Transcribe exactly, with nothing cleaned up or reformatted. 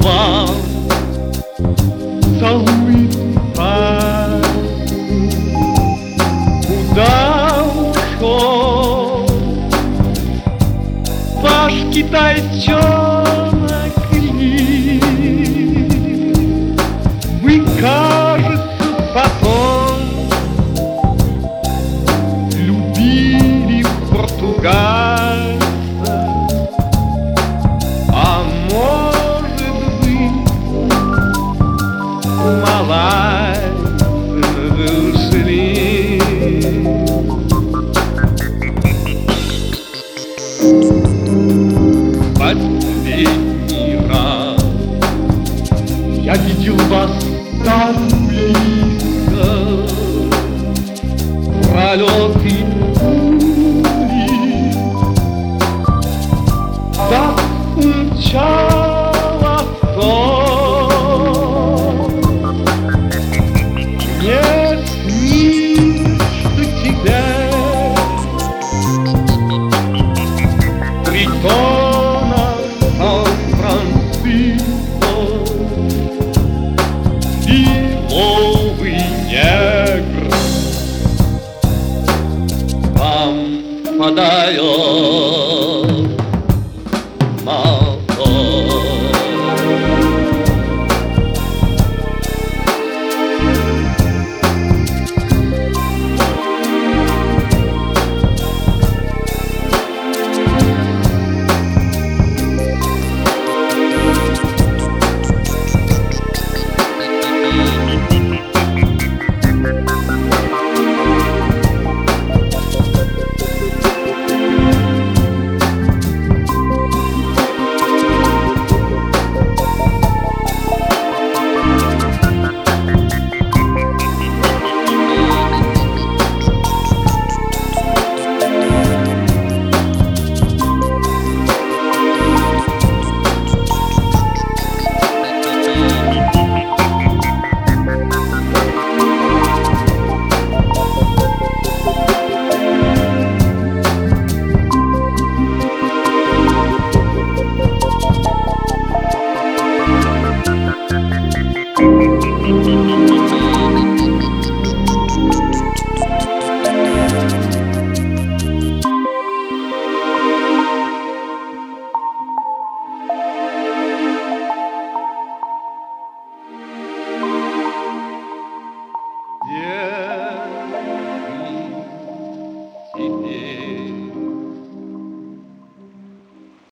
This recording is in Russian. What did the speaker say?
вам целует пальцы. Куда ушел ваш китайчонок Ли? Вы, кажется, потом любили португальца, а может быть, малайцем вы ушли. Последний раз я видел вас так близко, пролеты пули, так умчало то. Мне снится тебе притона Сан-Франциско, беловый негр вам подает